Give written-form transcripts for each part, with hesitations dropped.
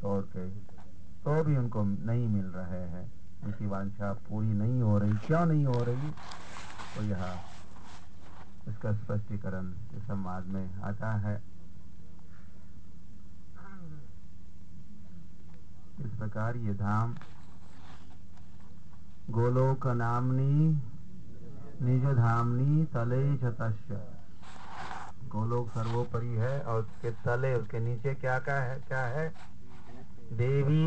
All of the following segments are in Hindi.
तोड़ के, तो भी उनको नहीं मिल रहे हैं, उनकी वांछा पूरी नहीं हो रही। क्यों नहीं हो रही? तो यह इसका स्पष्टीकरण इस संवाद में आता है। इस प्रकार ये धाम गोलोक नामनी निज धामनी तले शतस्य, गोलोक सर्वोपरि है और उसके तले, उसके नीचे क्या है? देवी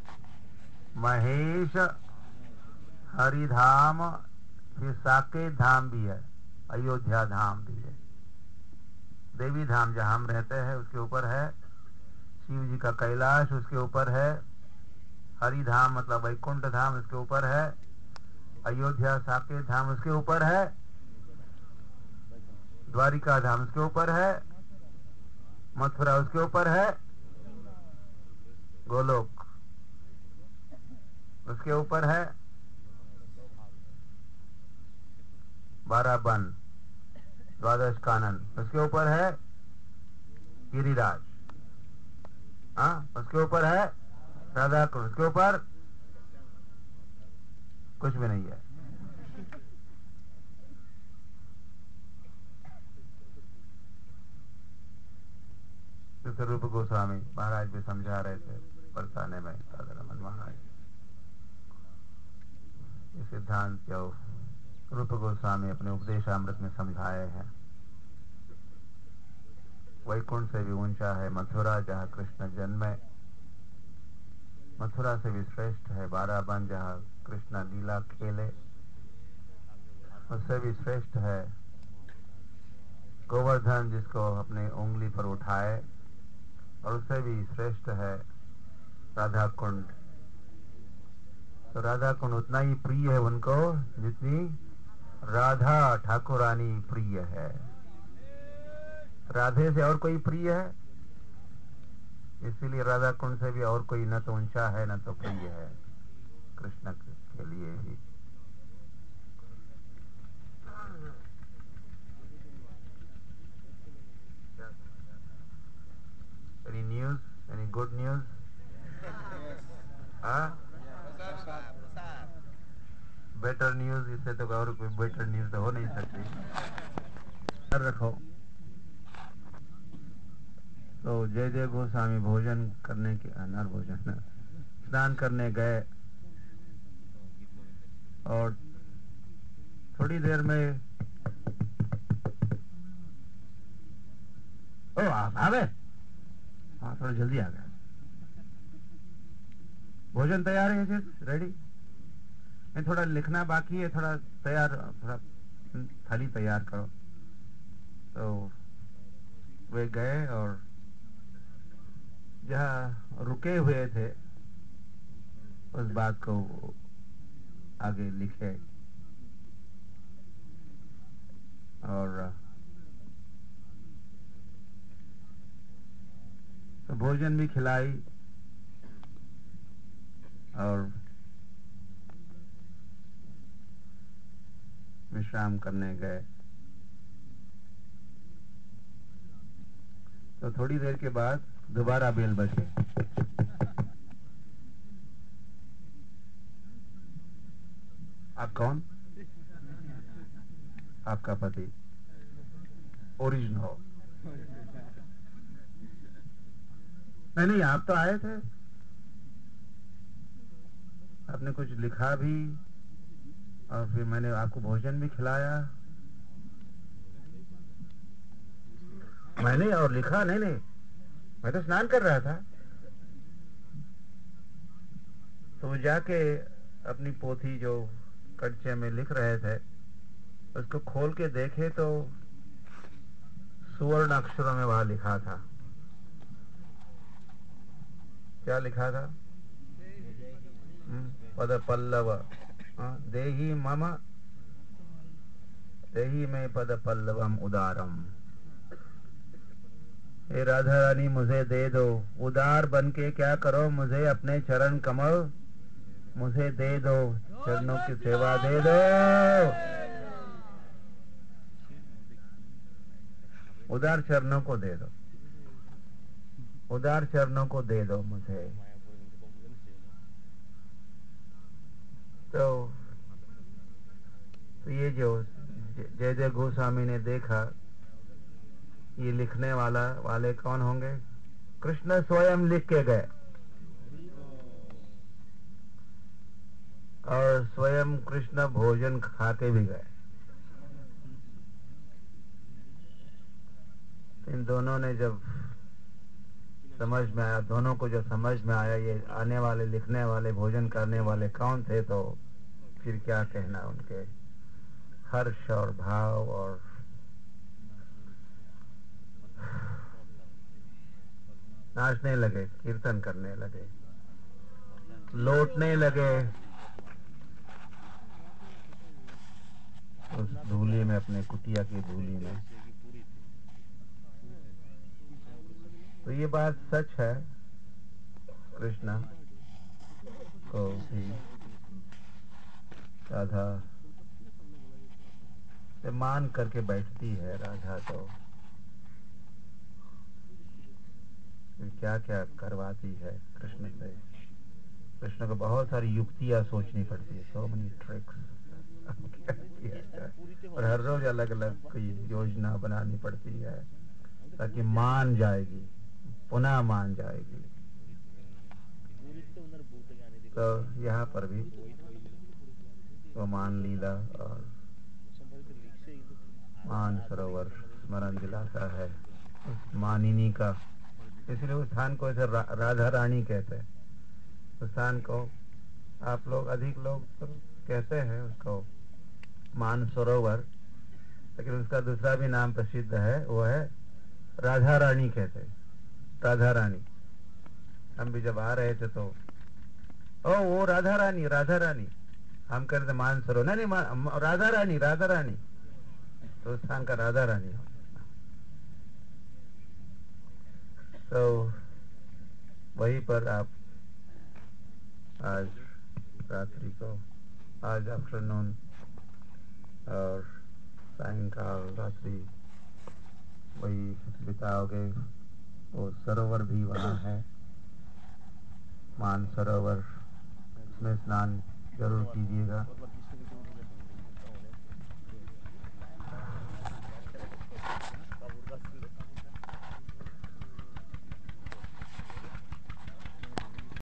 महेश हरिधाम, फिर साकेत धाम भी है, अयोध्या धाम भी है। देवी धाम जहां हम रहते हैं उसके ऊपर है शिव जी का कैलाश, उसके ऊपर है हरिधाम मतलब वैकुंठ धाम, उसके ऊपर है अयोध्या साकेत धाम, उसके ऊपर है द्वारिका धाम, उसके ऊपर है मथुरा, उसके ऊपर है गोलोक, उसके ऊपर है बाराबन द्वादश कानन, उसके ऊपर है गिरिराज, हाँ उसके ऊपर है राधा कुंड, उसके ऊपर कुछ भी नहीं है। रूप गोस्वामी महाराज भी समझा रहे थे बरसाने में, रमन महाराज ये सिद्धांत जो रूप गोस्वामी अपने उपदेशामृत में समझाए हैं। वैकुंठ से भी ऊंचा है मथुरा जहाँ कृष्ण जन्मे, मथुरा से भी श्रेष्ठ है बाराबन जहाँ कृष्ण लीला खेले, उससे भी श्रेष्ठ है गोवर्धन जिसको अपने उंगली पर उठाए, और उससे भी श्रेष्ठ है राधा कुंड। तो राधा कुंड उतना ही प्रिय है उनको जितनी राधा ठाकुरानी प्रिय है। राधे से और कोई प्रिय है? इसीलिए राधा कुंड से भी और कोई न तो ऊंचा है न तो प्रिय है कृष्ण के लिए ही। Any news? Any good news? हाँ? बेटर न्यूज, इससे तो और कोई बेटर न्यूज तो हो नहीं सकती। रखो। तो जयदेव गोस्वामी भोजन करने के अनार भोजन स्नान करने गए और थोड़ी देर में ओ आप आ गए? हाँ थोड़ा जल्दी आ गए। भोजन तैयार है, रेडी? नहीं थोड़ा लिखना बाकी है, थोड़ा तैयार, थोड़ा थाली तैयार करो। तो वे गए और जहाँ रुके हुए थे उस बात को आगे लिखे और तो भोजन भी खिलाई और विश्राम करने गए। तो थोड़ी देर के बाद दोबारा बेल बजे। आप कौन? आपका पति ओरिजिनल? नहीं आप तो आए थे, आपने कुछ लिखा भी और फिर मैंने आपको भोजन भी खिलाया। मैंने और लिखा नहीं, मैं तो स्नान कर रहा था। तो वो जाके अपनी पोथी जो कड़चे में लिख रहे थे उसको खोल के देखे तो सुवर्ण अक्षरों में वहां लिखा था। क्या लिखा था? पद पल्लव, देही मम, देही में पद पल्लवम उदारम। हे राधा रानी मुझे दे दो, उदार बन के क्या करो, मुझे अपने चरण कमल मुझे दे दो, चरणों की सेवा दे दो। उदार चरणों को दे दो। उदार चरणों को दे दो मुझे। तो ये जो जय जय गोस्वामी ने देखा, ये लिखने वाले कौन होंगे? कृष्ण स्वयं लिख के गए और स्वयं कृष्ण भोजन खा के भी गए। इन दोनों ने जब समझ में आया, दोनों को जो समझ में आया ये आने वाले लिखने वाले भोजन करने वाले कौन थे, तो फिर क्या कहना, उनके हर्ष और भाव और नाचने लगे, कीर्तन करने लगे, लौटने लगे उस धूली में, अपने कुटिया की धूली में। तो ये बात सच है, कृष्ण को भी राधा से मान करके बैठती है राधा, तो फिर क्या क्या करवाती है कृष्ण से। कृष्ण को बहुत सारी युक्तियां सोचनी पड़ती है, सो मेनी ट्रिक्स, और हर रोज अलग अलग कोई योजना बनानी पड़ती है ताकि मान जाएगी, पुनः मान जाएगी। तो यहाँ पर भी वो मान लीला और मान सरोवर स्मरण दिलाता है उस मानिनी का। इसलिए उस स्थान को ऐसे राधा रानी कहते हैं। उस स्थान को आप लोग, अधिक लोग तो कहते हैं उसको मान सरोवर, लेकिन उसका दूसरा भी नाम प्रसिद्ध है, वो है राधा रानी कहते हैं। राधा रानी, हम भी जब आ रहे थे तो ओ वो राधा रानी, राधा रानी, हम कहते थे मान सरोवर, नहीं राधा रानी, राधा रानी, तो उस स्थान का राधा रानी हो। तो वहीं पर आप आज रात्रि को, आज आफ्टरनून और सायंकाल रात्रि वही बिताओगे। वो सरोवर भी वहाँ है, मान सरोवर, उसमें स्नान जरूर कीजिएगा।